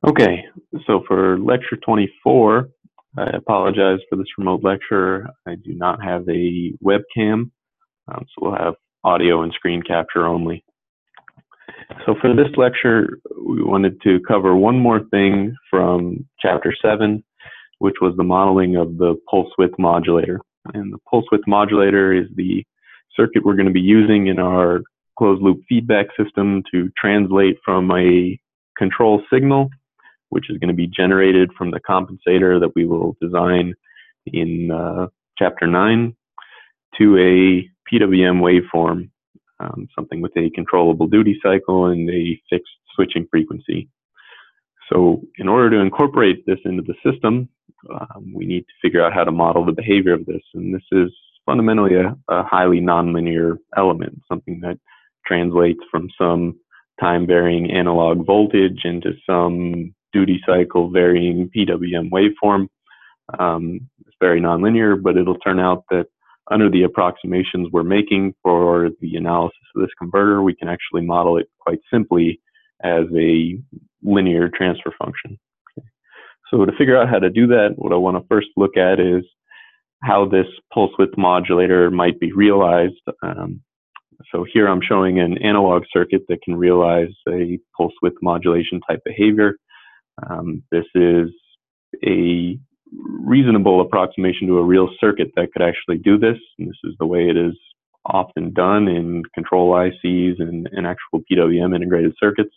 Okay, so for lecture 24, I apologize for this remote lecture. I do not have a webcam, so we'll have audio and screen capture only. So for this lecture, we wanted to cover one more thing from chapter 7, which was the modeling of the pulse width modulator. And the pulse width modulator is the circuit we're going to be using in our closed loop feedback system to translate from a control signal, which is going to be generated from the compensator that we will design in chapter 9, to a PWM waveform, something with a controllable duty cycle and a fixed switching frequency. So in order to incorporate this into the system, we need to figure out how to model the behavior of this. And this is fundamentally a highly nonlinear element, something that translates from some time-varying analog voltage into some duty cycle varying PWM waveform. It's very nonlinear, but it'll turn out that under the approximations we're making for the analysis of this converter, we can actually model it quite simply as a linear transfer function. So to figure out how to do that, what I want to first look at is how this pulse width modulator might be realized. So here I'm showing an analog circuit that can realize a pulse width modulation type behavior. This is a reasonable approximation to a real circuit that could actually do this. And this is the way it is often done in control ICs and actual PWM integrated circuits.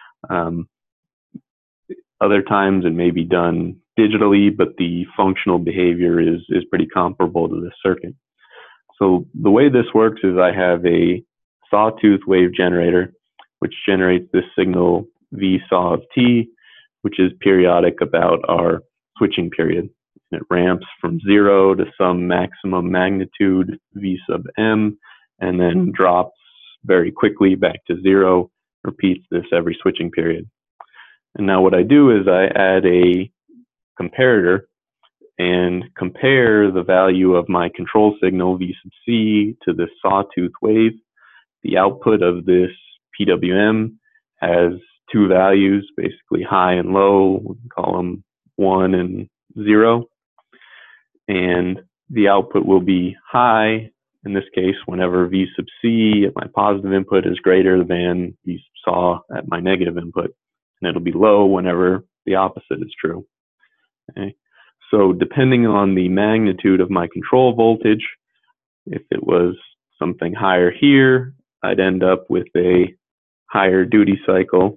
Other times it may be done digitally, but the functional behavior is pretty comparable to this circuit. So the way this works is I have a sawtooth wave generator, which generates this signal V saw of t, which is periodic about our switching period. And it ramps from 0 to some maximum magnitude V sub m, and then drops very quickly back to 0, repeats this every switching period. And now what I do is I add a comparator and compare the value of my control signal V sub c to this sawtooth wave. The output of this PWM has two values, basically high and low. We can call them 1 and 0. And the output will be high, in this case, whenever V sub c at my positive input is greater than V sub saw at my negative input. And it'll be low whenever the opposite is true. Okay. So depending on the magnitude of my control voltage, if it was something higher here, I'd end up with a higher duty cycle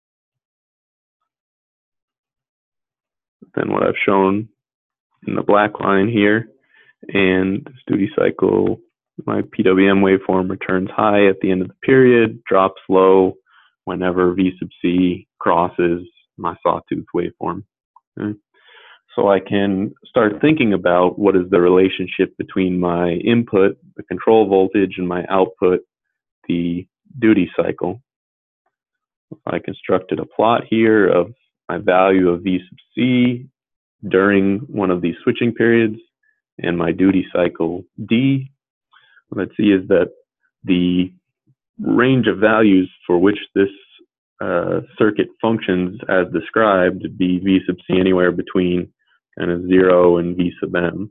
than what I've shown in the black line here. And this duty cycle, my PWM waveform returns high at the end of the period, drops low whenever V sub c crosses my sawtooth waveform. Okay. So I can start thinking about what is the relationship between my input, the control voltage, and my output, the duty cycle. I constructed a plot here of my value of V sub c during one of these switching periods and my duty cycle D. What I'd see is that the range of values for which this circuit functions as described would be V sub c anywhere between kind of 0 and V sub m.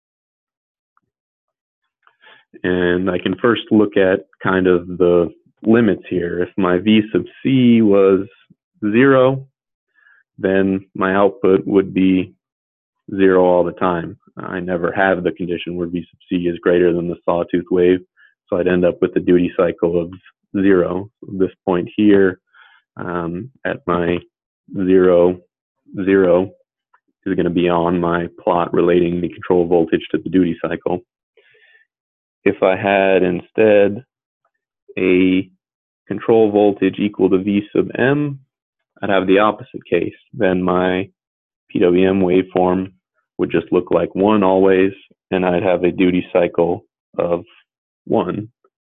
And I can first look at kind of the limits here. If my V sub c was 0, then my output would be 0 all the time. I never have the condition where V sub c is greater than the sawtooth wave, so I'd end up with a duty cycle of 0. So this point here at my 0, 0 is going to be on my plot relating the control voltage to the duty cycle. If I had instead a control voltage equal to V sub m, I'd have the opposite case. Then my PWM waveform would just look like 1 always, and I'd have a duty cycle of 1.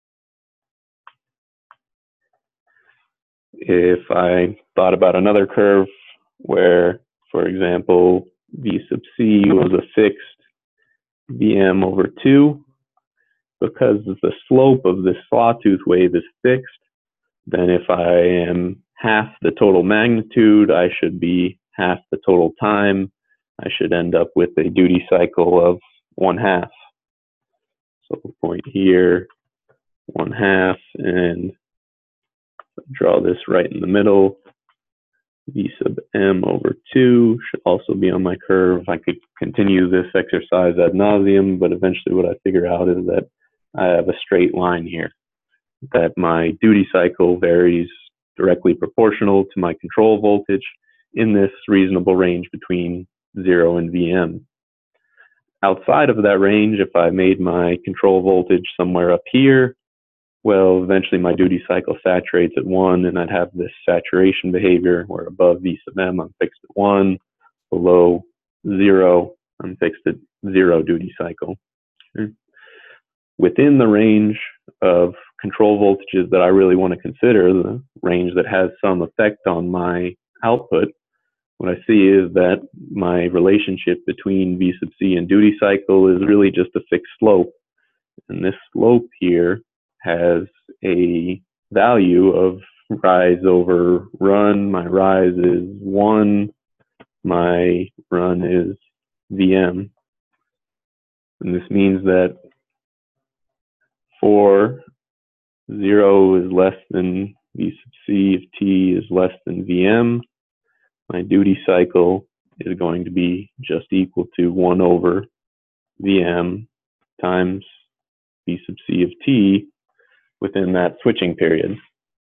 If I thought about another curve where, for example, V sub c was a fixed Vm over 2, because the slope of this sawtooth wave is fixed, then if I am half the total magnitude, I should be half the total time. I should end up with a duty cycle of 1/2. So we'll point here, 1/2, and draw this right in the middle. V sub m over 2 should also be on my curve. I could continue this exercise ad nauseum, but eventually what I figure out is that I have a straight line here, that my duty cycle varies directly proportional to my control voltage in this reasonable range between 0 and Vm. Outside of that range, if I made my control voltage somewhere up here, well, eventually my duty cycle saturates at 1, and I'd have this saturation behavior where above V sub m I'm fixed at 1, below 0 I'm fixed at 0 duty cycle. Okay. Within the range of control voltages that I really want to consider, the range that has some effect on my output, what I see is that my relationship between V sub c and duty cycle is really just a fixed slope. And this slope here has a value of rise over run. My rise is 1. My run is Vm. And this means that for 0 is less than V sub c, if t is less than Vm, my duty cycle is going to be just equal to 1 over Vm times V sub c of t within that switching period.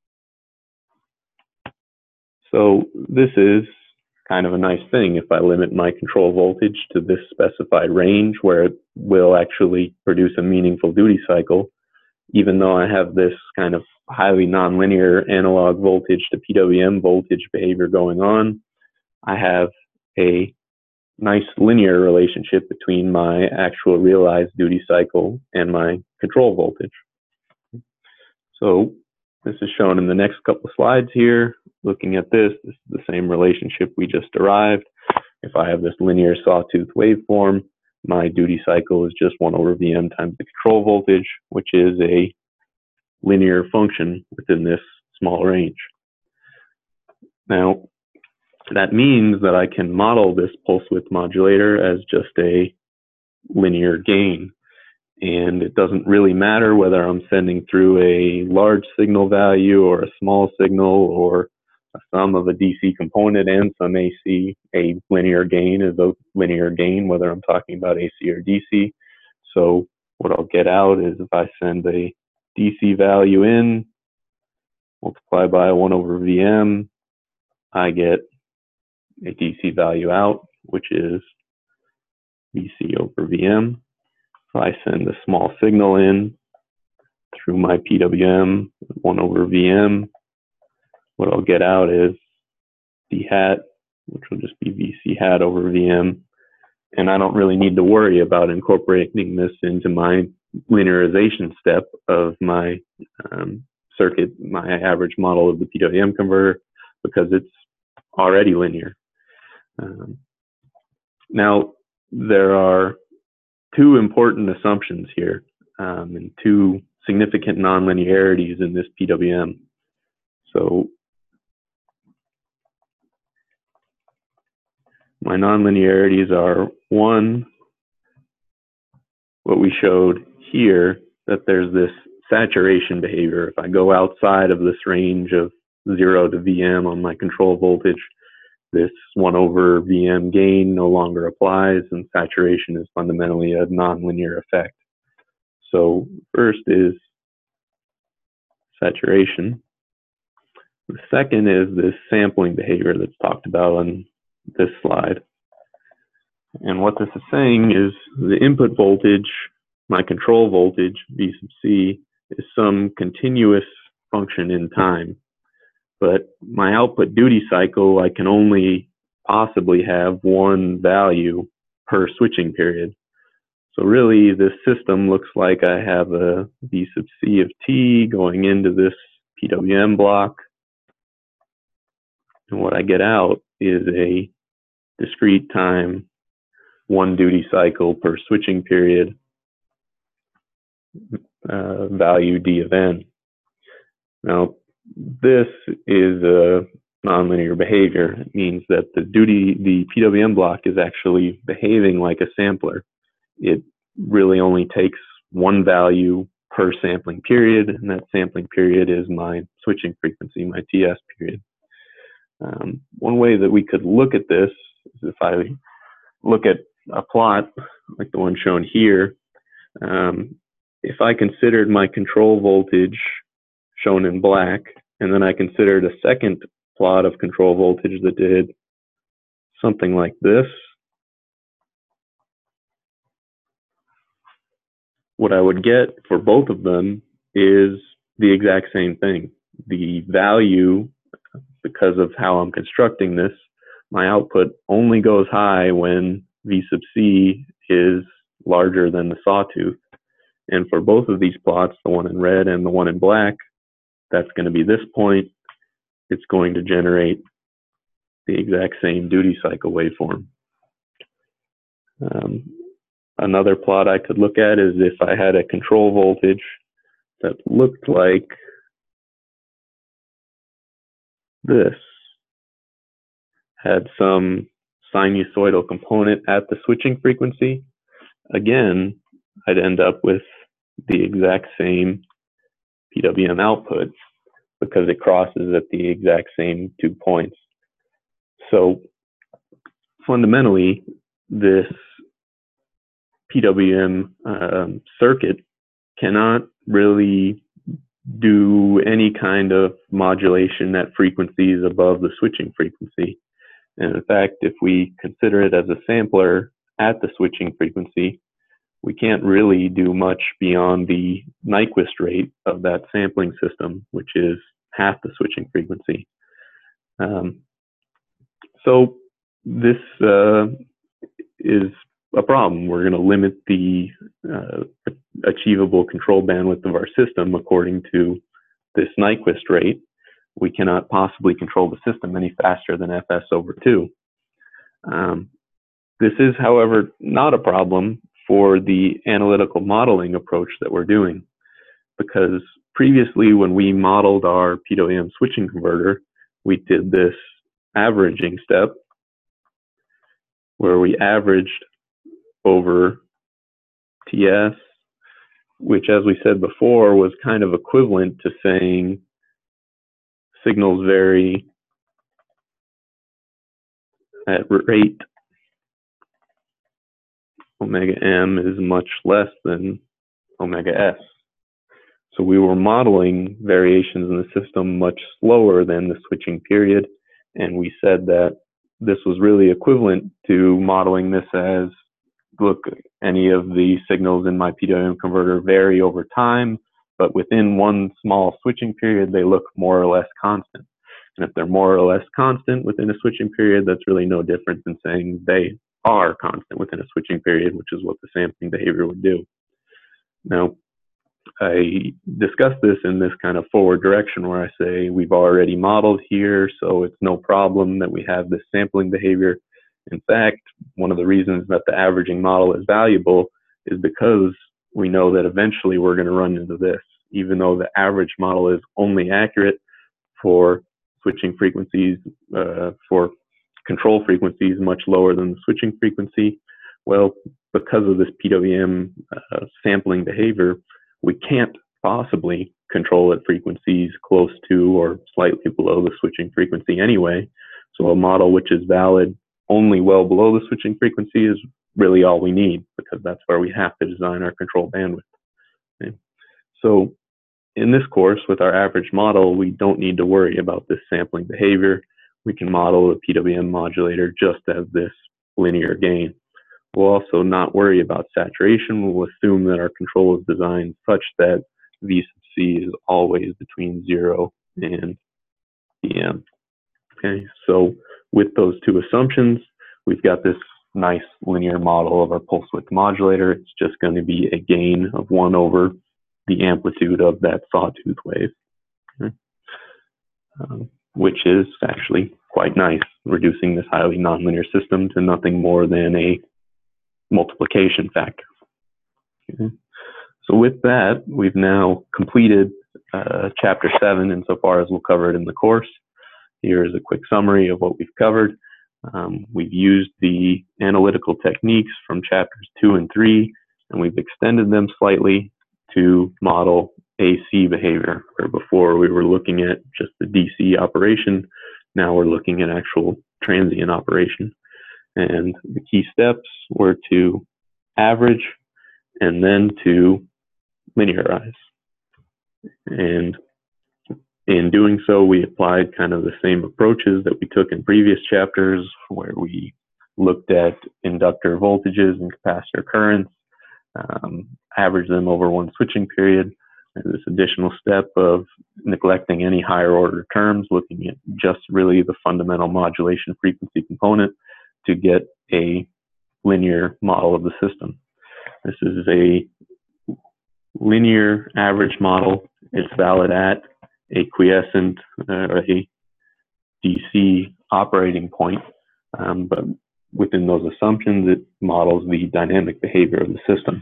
So this is kind of a nice thing if I limit my control voltage to this specified range where it will actually produce a meaningful duty cycle. Even though I have this kind of highly nonlinear analog voltage to PWM voltage behavior going on, I have a nice linear relationship between my actual realized duty cycle and my control voltage. So this is shown in the next couple of slides here. Looking at this is the same relationship we just derived. If I have this linear sawtooth waveform, my duty cycle is just 1 over Vm times the control voltage, which is a linear function within this small range. Now, that means that I can model this pulse width modulator as just a linear gain. And it doesn't really matter whether I'm sending through a large signal value or a small signal or a sum of a DC component and some AC. A linear gain is a linear gain, whether I'm talking about AC or DC. So what I'll get out is if I send a DC value in, multiply by 1 over Vm, I get a DC value out, which is Vc over Vm. If I send a small signal in through my PWM, 1 over Vm, what I'll get out is d hat, which will just be Vc hat over Vm. And I don't really need to worry about incorporating this into my linearization step of my circuit, my average model of the PWM converter, because it's already linear. Now, there are 2 important assumptions here and 2 significant nonlinearities in this PWM. So my nonlinearities are, 1, what we showed here, that there's this saturation behavior. If I go outside of this range of 0 to Vm on my control voltage, this 1 over Vm gain no longer applies, and saturation is fundamentally a nonlinear effect. So first is saturation. The second is this sampling behavior that's talked about on this slide. And what this is saying is the input voltage, my control voltage, V sub c, is some continuous function in time. But my output duty cycle, I can only possibly have 1 value per switching period. So really, this system looks like I have a V sub c of t going into this PWM block. And what I get out is a discrete time, 1 duty cycle per switching period, value d of n. Now, this is a nonlinear behavior. It means that the PWM block is actually behaving like a sampler. It really only takes one value per sampling period, and that sampling period is my switching frequency, my TS period. One way that we could look at this is if I look at a plot like the one shown here. If I considered my control voltage shown in black, and then I considered a second plot of control voltage that did something like this, what I would get for both of them is the exact same thing. The value, because of how I'm constructing this, my output only goes high when V sub C is larger than the sawtooth. And for both of these plots, the one in red and the one in black, that's going to be this point. It's going to generate the exact same duty cycle waveform. Another plot I could look at is if I had a control voltage that looked like this, had some sinusoidal component at the switching frequency. Again, I'd end up with the exact same PWM output because it crosses at the exact same 2 points. So fundamentally, this PWM circuit cannot really do any kind of modulation at frequencies above the switching frequency. And in fact, if we consider it as a sampler at the switching frequency, we can't really do much beyond the Nyquist rate of that sampling system, which is half the switching frequency. So this is a problem. We're going to limit the achievable control bandwidth of our system according to this Nyquist rate. We cannot possibly control the system any faster than Fs/2. This is, however, not a problem for the analytical modeling approach that we're doing, because previously when we modeled our PWM switching converter, we did this averaging step where we averaged over TS, which, as we said before, was kind of equivalent to saying signals vary at rate omega m is much less than omega s. So we were modeling variations in the system much slower than the switching period, and we said that this was really equivalent to modeling this as, look, any of the signals in my PWM converter vary over time, but within one small switching period, they look more or less constant. And if they're more or less constant within a switching period, that's really no different than saying they are constant within a switching period, which is what the sampling behavior would do. Now, I discuss this in this kind of forward direction where I say we've already modeled here, so it's no problem that we have this sampling behavior. In fact, one of the reasons that the averaging model is valuable is because we know that eventually we're going to run into this. Even though the average model is only accurate for switching frequencies, for control frequencies much lower than the switching frequency, well, because of this PWM sampling behavior, we can't possibly control at frequencies close to or slightly below the switching frequency anyway. So a model which is valid only well below the switching frequency is really all we need, because that's where we have to design our control bandwidth. Okay. So in this course, with our average model, we don't need to worry about this sampling behavior. We can model the PWM modulator just as this linear gain. We'll also not worry about saturation. We'll assume that our control is designed such that V sub C is always between 0 and PM. Okay, so with those two assumptions, we've got this nice linear model of our pulse width modulator. It's just going to be a gain of 1 over the amplitude of that sawtooth wave, okay? Which is actually quite nice, reducing this highly nonlinear system to nothing more than a multiplication factor. Okay. So with that, we've now completed Chapter 7 insofar as we'll cover it in the course. Here is a quick summary of what we've covered. We've used the analytical techniques from chapters 2 and 3, and we've extended them slightly to model AC behavior, where before we were looking at just the DC operation. Now we're looking at actual transient operation. And the key steps were to average and then to linearize. And in doing so, we applied kind of the same approaches that we took in previous chapters, where we looked at inductor voltages and capacitor currents, averaged them over one switching period, and this additional step of neglecting any higher order terms, looking at just really the fundamental modulation frequency component to get a linear model of the system. This is a linear average model. It's valid at a quiescent or a DC operating point, but within those assumptions, it models the dynamic behavior of the system.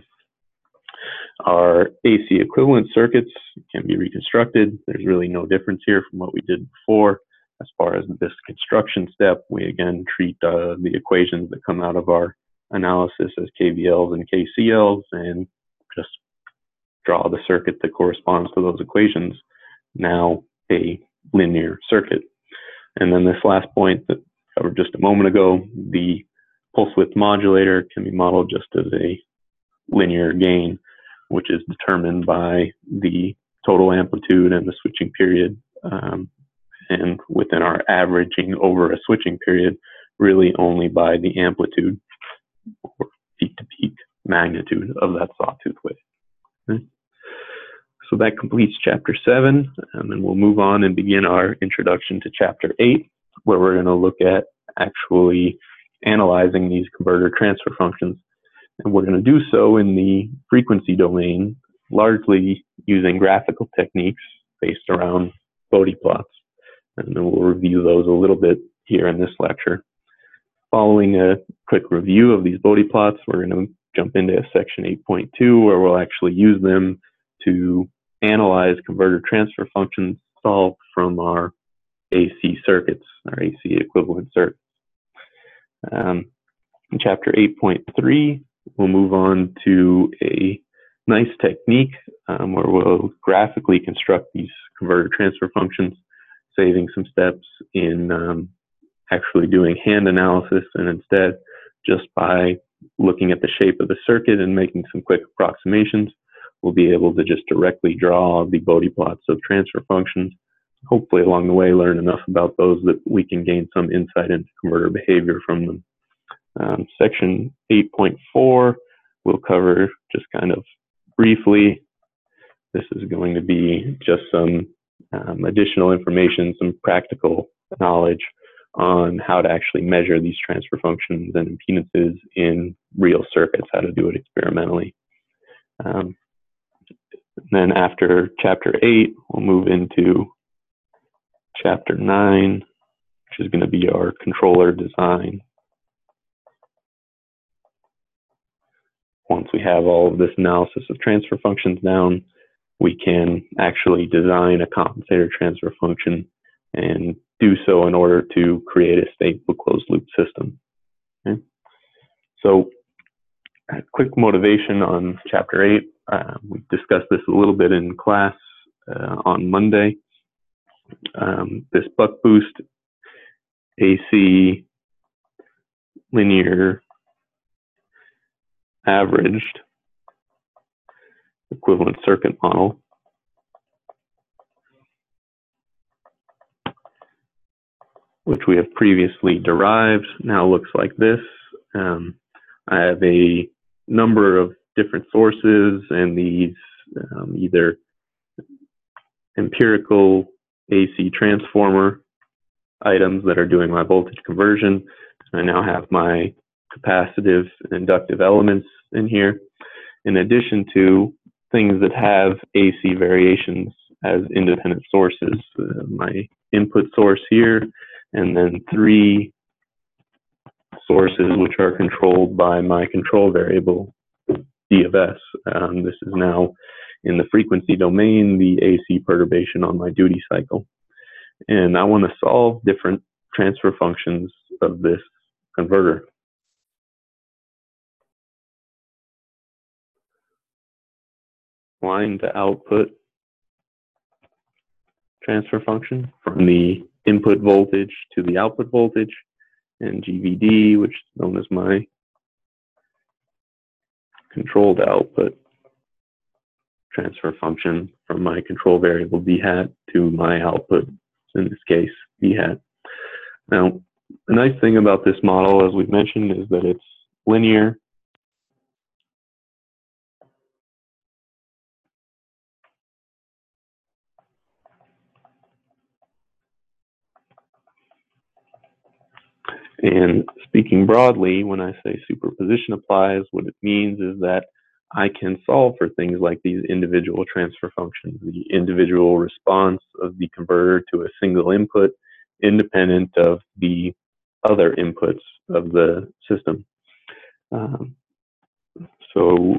Our AC equivalent circuits can be reconstructed. There's really no difference here from what we did before. As far as this construction step, we again treat the equations that come out of our analysis as KVLs and KCLs and just draw the circuit that corresponds to those equations, now a linear circuit. And then this last point that I covered just a moment ago, the pulse width modulator can be modeled just as a linear gain, which is determined by the total amplitude and the switching period. And within our averaging over a switching period, really only by the amplitude or peak to peak magnitude of that sawtooth wave. Okay. So that completes chapter 7, and then we'll move on and begin our introduction to chapter 8, where we're going to look at actually analyzing these converter transfer functions. And we're going to do so in the frequency domain, largely using graphical techniques based around Bode plots. And then we'll review those a little bit here in this lecture. Following a quick review of these Bode plots, we're going to jump into section 8.2, where we'll actually use them to analyze converter transfer functions solved from our AC circuits, our AC equivalent circuits. In chapter 8.3, we'll move on to a nice technique where we'll graphically construct these converter transfer functions, saving some steps in actually doing hand analysis, and instead, just by looking at the shape of the circuit and making some quick approximations, we'll be able to just directly draw the Bode plots of transfer functions. Hopefully along the way learn enough about those that we can gain some insight into converter behavior from them. Section 8.4 we'll cover just kind of briefly. This is going to be just some additional information, some practical knowledge on how to actually measure these transfer functions and impedances in real circuits, how to do it experimentally. Then after chapter 8, we'll move into chapter 9, which is going to be our controller design. Once we have all of this analysis of transfer functions down, we can actually design a compensator transfer function and do so in order to create a stable closed loop system. Okay. So a quick motivation on chapter 8. We discussed this a little bit in class on Monday. This buck boost AC linear averaged equivalent circuit model which we have previously derived now looks like this. I have a number of different sources, and these either empirical AC transformer items that are doing my voltage conversion. I now have my capacitive and inductive elements in here, in addition to things that have AC variations as independent sources. My input source here, and then 3 sources which are controlled by my control variable D of S. This is now in the frequency domain the AC perturbation on my duty cycle. And I want to solve different transfer functions of this converter. Line to output transfer function from the input voltage to the output voltage, and GVD, which is known as my controlled output transfer function from my control variable d hat to my output, in this case d hat. Now, the nice thing about this model, as we've mentioned, is that it's linear. And speaking broadly, when I say superposition applies, what it means is that I can solve for things like these individual transfer functions, the individual response of the converter to a single input, independent of the other inputs of the system. So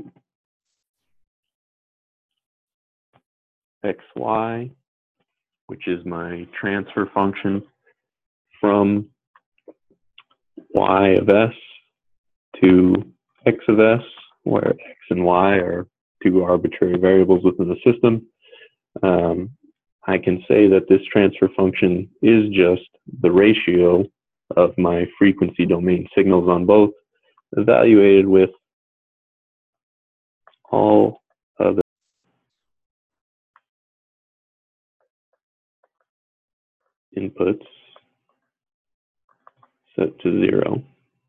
xy, which is my transfer function from y of s to x of s, where x and y are two arbitrary variables within the system. I can say that this transfer function is just the ratio of my frequency domain signals on both, evaluated with all other inputs set to 0.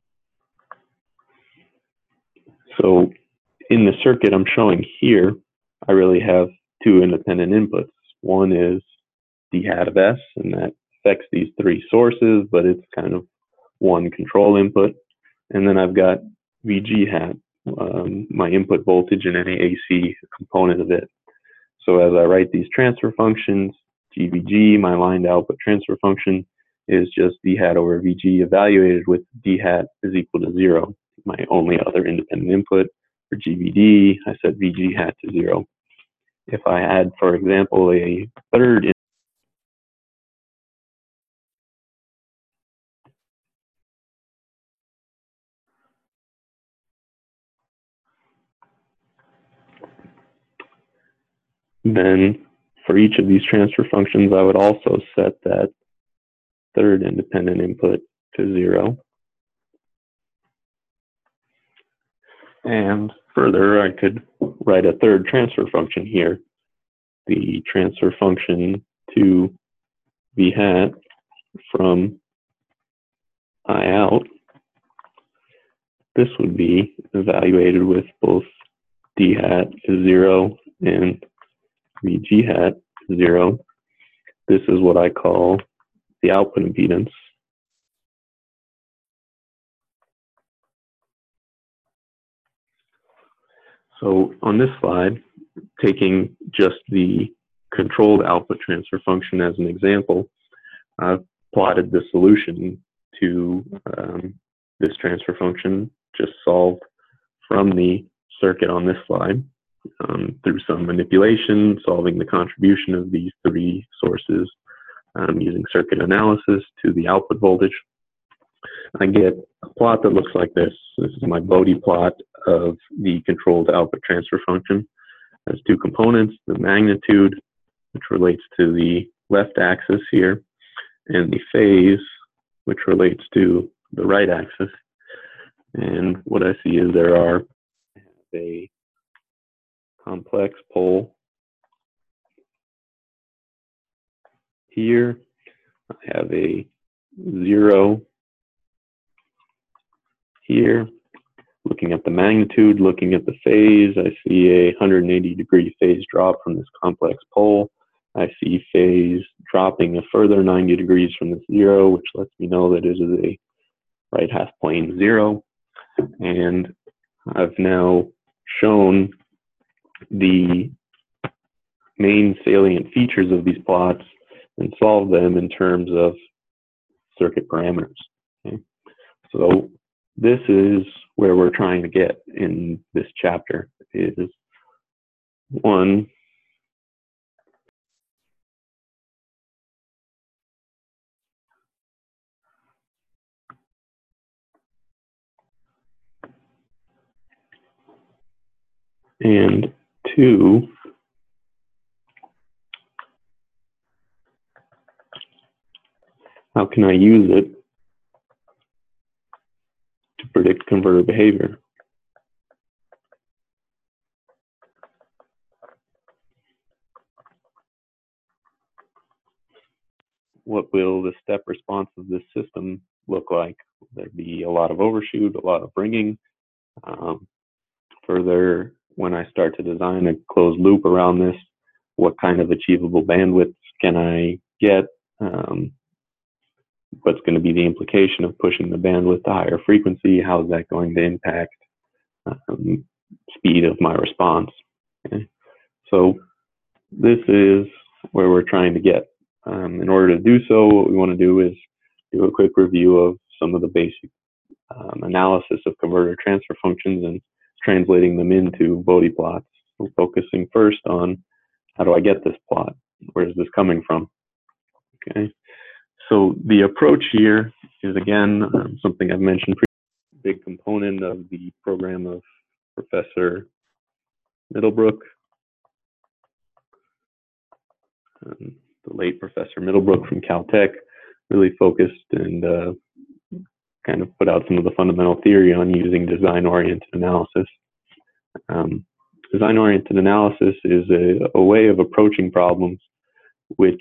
So in the circuit I'm showing here, I really have two independent inputs. One is d hat of s, and that affects these three sources, but it's kind of one control input. And then I've got VG hat, my input voltage and any AC component of it. So as I write these transfer functions, GVG, my line to output transfer function, is just d hat over VG evaluated with d hat is equal to 0. My only other independent input for GVD, I set VG hat to 0. If I had, for example, a third then for each of these transfer functions, I would also set that third independent input to 0. And further, I could write a third transfer function here. The transfer function to v hat from I out. This would be evaluated with both d hat is 0 and VG hat is 0. This is what I call the output impedance. So on this slide, taking just the controlled output transfer function as an example, I've plotted the solution to this transfer function, just solved from the circuit on this slide through some manipulation, solving the contribution of these three sources using circuit analysis to the output voltage. I get a plot that looks like this. This is my Bode plot of the controlled output transfer function. It has two components, the magnitude, which relates to the left axis here, and the phase, which relates to the right axis. And what I see is there are a complex pole here. I have a 0 here. Looking at the magnitude, looking at the phase, I see a 180-degree phase drop from this complex pole. I see phase dropping a further 90 degrees from this 0, which lets me know that it is a right half plane 0. And I've now shown the main salient features of these plots and solved them in terms of circuit parameters. Okay? So this is where we're trying to get in this chapter, is 1. And 2, how can I use it to predict converter behavior? What will the step response of this system look like? Will there be a lot of overshoot, a lot of bringing? Further, when I start to design a closed loop around this, what kind of achievable bandwidth can I get? What's going to be the implication of pushing the bandwidth to higher frequency? How is that going to impact speed of my response? Okay. So this is where we're trying to get. In order to do so, what we want to do is do a quick review of some of the basic analysis of converter transfer functions and translating them into Bode plots. So focusing first on how do I get this plot? Where is this coming from? Okay. So the approach here is, again, something I've mentioned, big component of the program of Professor Middlebrook. The late Professor Middlebrook from Caltech really focused and kind of put out some of the fundamental theory on using design-oriented analysis. Design-oriented analysis is a way of approaching problems which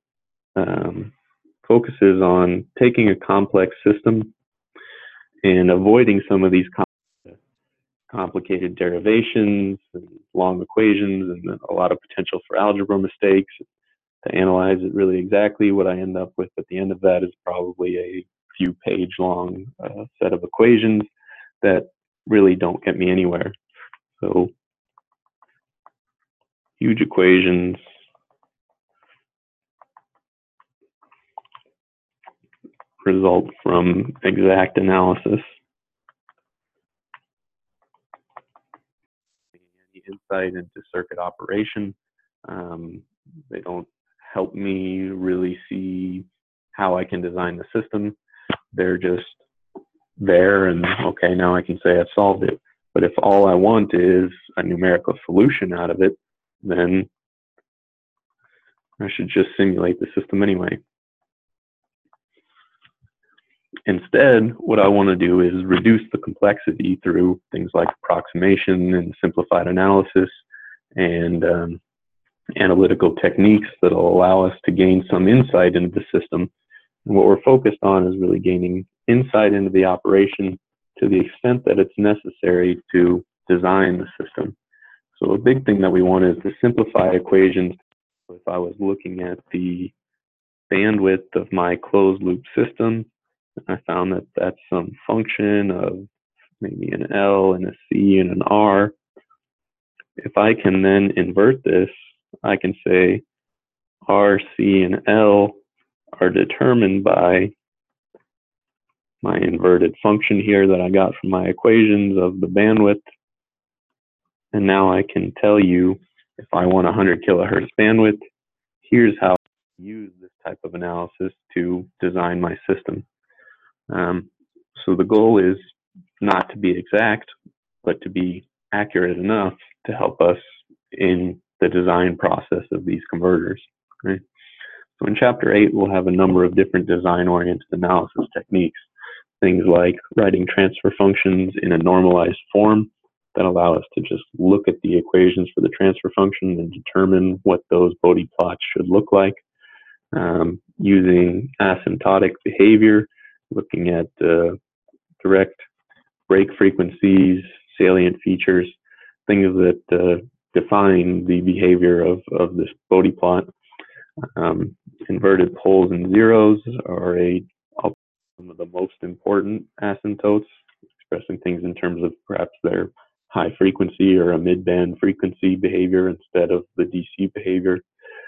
focuses on taking a complex system and avoiding some of these complicated derivations and long equations and a lot of potential for algebra mistakes. To analyze it really exactly, what I end up with at the end of that is probably a few page long set of equations that really don't get me anywhere. So huge equations result from exact analysis. Any insight into circuit operation. They don't help me really see how I can design the system. They're just there, and okay, now I can say I've solved it. But if all I want is a numerical solution out of it, then I should just simulate the system anyway. Instead, what I want to do is reduce the complexity through things like approximation and simplified analysis and analytical techniques that will allow us to gain some insight into the system. And what we're focused on is really gaining insight into the operation to the extent that it's necessary to design the system. So a big thing that we want is to simplify equations. If I was looking at the bandwidth of my closed loop system, I found that that's some function of maybe an L and a C and an R. If I can then invert this, I can say R, C, and L are determined by my inverted function here that I got from my equations of the bandwidth. And now I can tell you, if I want 100 kilohertz bandwidth, here's how I use this type of analysis to design my system. So the goal is not to be exact, but to be accurate enough to help us in the design process of these converters. Right? So in Chapter 8, we'll have a number of different design-oriented analysis techniques. Things like writing transfer functions in a normalized form that allow us to just look at the equations for the transfer function and determine what those Bode plots should look like. Using asymptotic behavior, looking at direct break frequencies, salient features, things that define the behavior of this Bode plot. Inverted poles and zeros are some of the most important asymptotes, expressing things in terms of perhaps their high frequency or a mid-band frequency behavior instead of the DC behavior.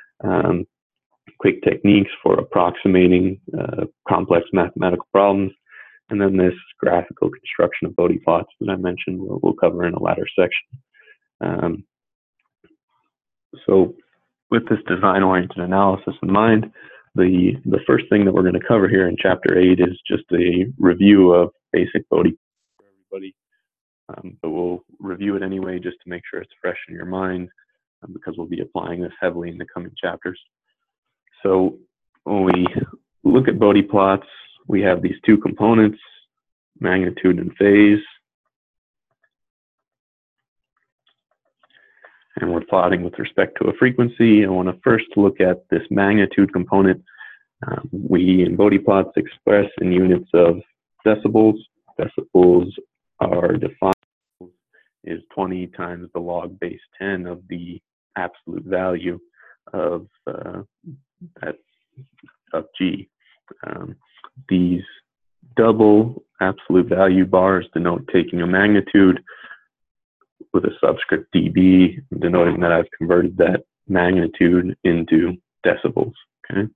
Quick techniques for approximating complex mathematical problems. And then this graphical construction of Bode plots that I mentioned we'll cover in a later section. So with this design-oriented analysis in mind, the first thing that we're going to cover here in Chapter 8 is just a review of basic Bode for everybody. But we'll review it anyway just to make sure it's fresh in your mind because we'll be applying this heavily in the coming chapters. So when we look at Bode plots, we have these two components, magnitude and phase. And we're plotting with respect to a frequency. I want to first look at this magnitude component. We in Bode plots express in units of decibels. Decibels are defined as 20 times the log base 10 of the absolute value of G. These double absolute value bars denote taking a magnitude with a subscript dB, denoting that I've converted that magnitude into decibels. Okay,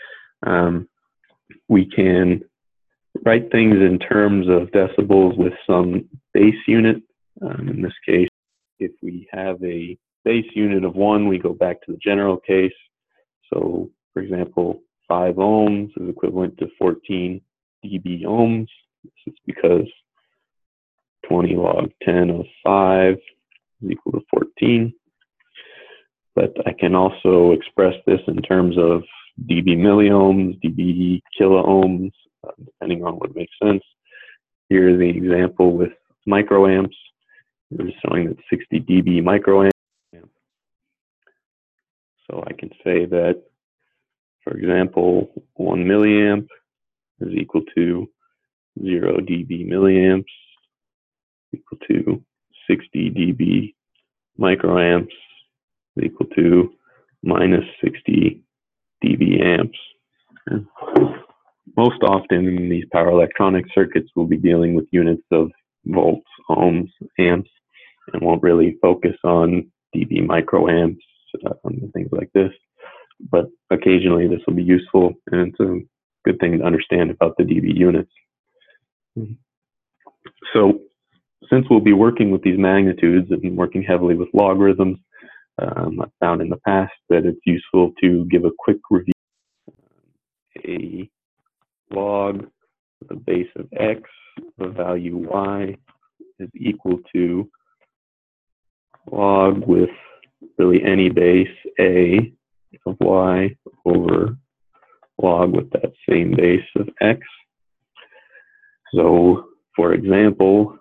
we can write things in terms of decibels with some base unit. In this case, if we have a base unit of 1, we go back to the general case. So, for example, 5 ohms is equivalent to 14 dB ohms. This is because 20 log 10 of 5 is equal to 14. But I can also express this in terms of dB milliohms, dB kiloohms, depending on what makes sense. Here's the example with microamps. We're showing that 60 dB microamp. So I can say that, for example, 1 milliamp is equal to 0 dB milliamps, equal to 60 dB microamps, is equal to minus 60 dB amps. Most often in these power electronic circuits, we'll be dealing with units of volts, ohms, amps, and won't really focus on dB microamps and things like this. But occasionally this will be useful, and it's a good thing to understand about the dB units. So since we'll be working with these magnitudes and working heavily with logarithms, I've found in the past that it's useful to give a quick review. A log with a base of x, the value y, is equal to log with really any base a of y over log with that same base of x. So, for example,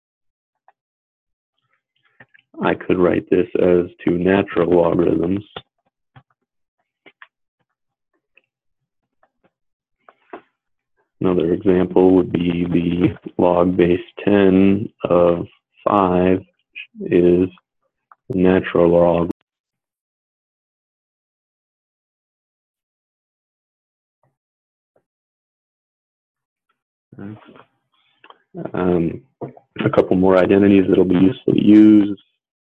I could write this as 2 natural logarithms. Another example would be the log base 10 of 5 is natural log. A couple more identities that'll be useful to use.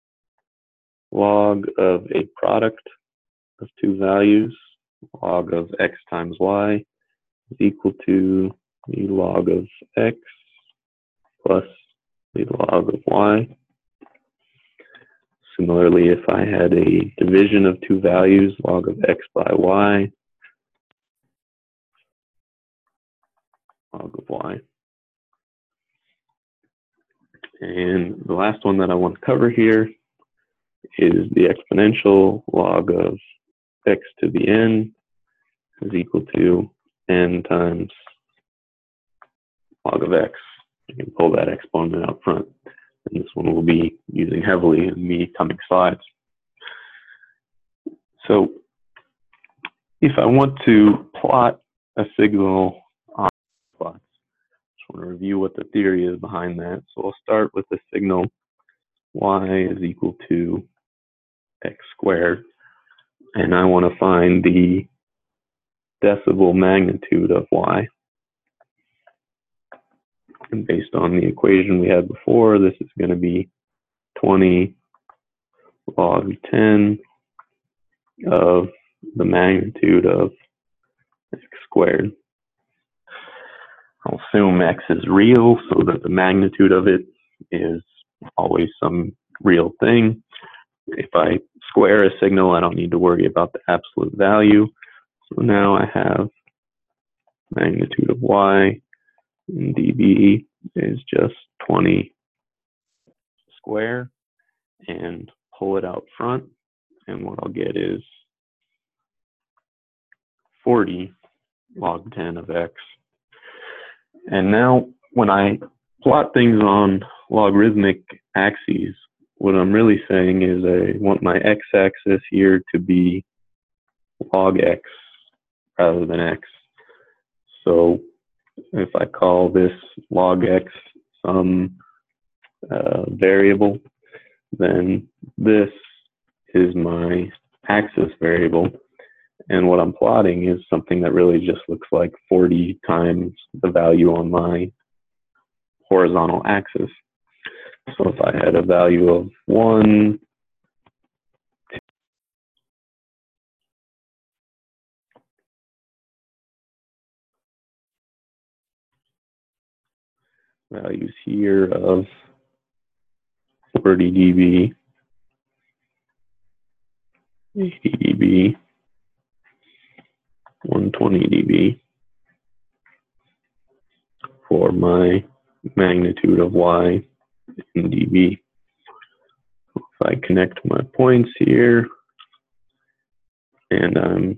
Log of a product of 2 values, log of x times y, is equal to the log of x plus the log of y. Similarly, if I had a division of 2 values, log of x by y, log of y. And the last one that I want to cover here is the exponential log of x to the n is equal to n times log of x. You can pull that exponent up front. And this one we'll be using heavily in the coming slides. So if I want to plot a signal on plots, I just want to review what the theory is behind that. So I'll start with the signal y is equal to x squared. And I want to find the decibel magnitude of y. And based on the equation we had before, this is going to be 20 log 10 of the magnitude of x squared. I'll assume x is real so that the magnitude of it is always some real thing. If I square a signal, I don't need to worry about the absolute value. So now I have magnitude of y in dB is just 20 square, and pull it out front, and what I'll get is 40 log 10 of x. And now when I plot things on logarithmic axes, what I'm really saying is I want my x-axis here to be log x rather than x. So if I call this log x some variable, then this is my axis variable. And what I'm plotting is something that really just looks like 40 times the value on my horizontal axis. So if I had a value of 1, values here of 40 dB, 80 dB, 120 dB for my magnitude of y in dB. If I connect my points here, and I'm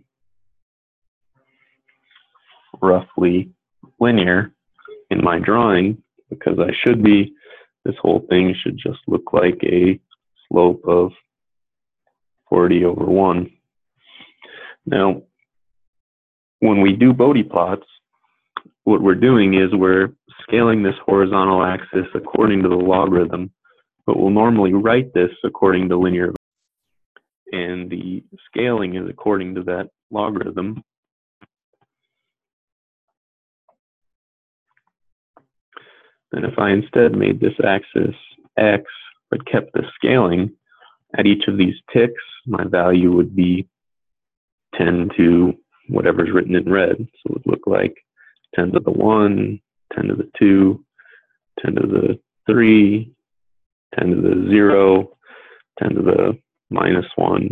roughly linear in my drawing, because I should be, this whole thing should just look like a slope of 40 over 1. Now, when we do Bode plots, what we're doing is we're scaling this horizontal axis according to the logarithm, but we'll normally write this according to linear, and the scaling is according to that logarithm. Then if I instead made this axis x, but kept the scaling, at each of these ticks, my value would be 10 to whatever's written in red. So it would look like 10 to the 1, 10 to the 2, 10 to the 3, 10 to the 0, 10 to the minus 1.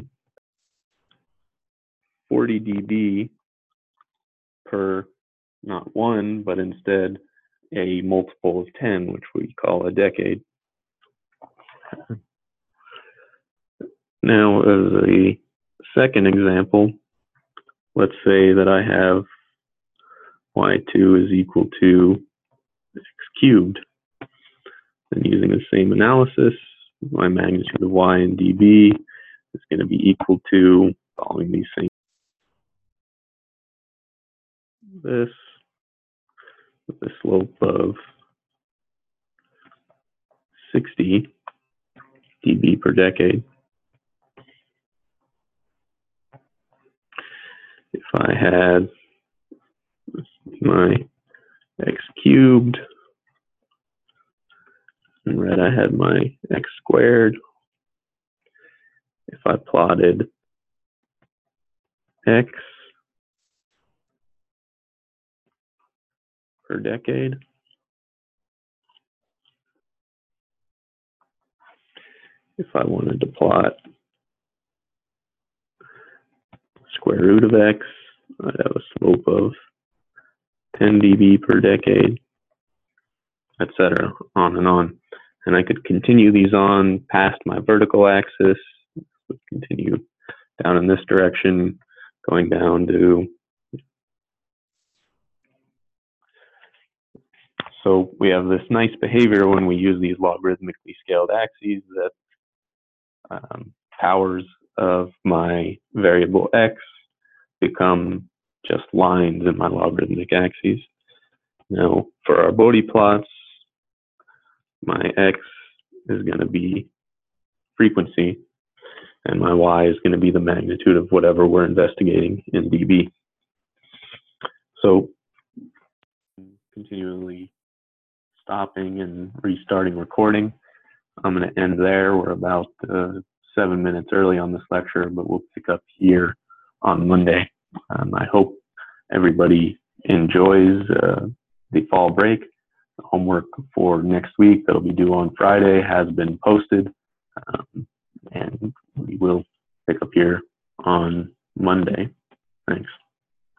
40 dB per, not 1, but instead a multiple of 10, which we call a decade. Now, as a second example, let's say that I have y2 is equal to x cubed. And using the same analysis, my magnitude of y in dB is going to be equal to, following these same, this, with a slope of 60 dB per decade. If I had my x cubed, in red I had my x squared. If I plotted x per decade, if I wanted to plot square root of x, I'd have a slope of 10 dB per decade, etc., on and on. And I could continue these on past my vertical axis, continue down in this direction, going down to, so we have this nice behavior when we use these logarithmically scaled axes that powers of my variable x become just lines in my logarithmic axes. Now, for our Bode plots, my x is going to be frequency, and my y is going to be the magnitude of whatever we're investigating in dB. So, continually stopping and restarting recording. I'm going to end there. We're about 7 minutes early on this lecture, but we'll pick up here on Monday. I hope everybody enjoys the fall break. The homework for next week that'll be due on Friday has been posted, and we will pick up here on Monday. Thanks.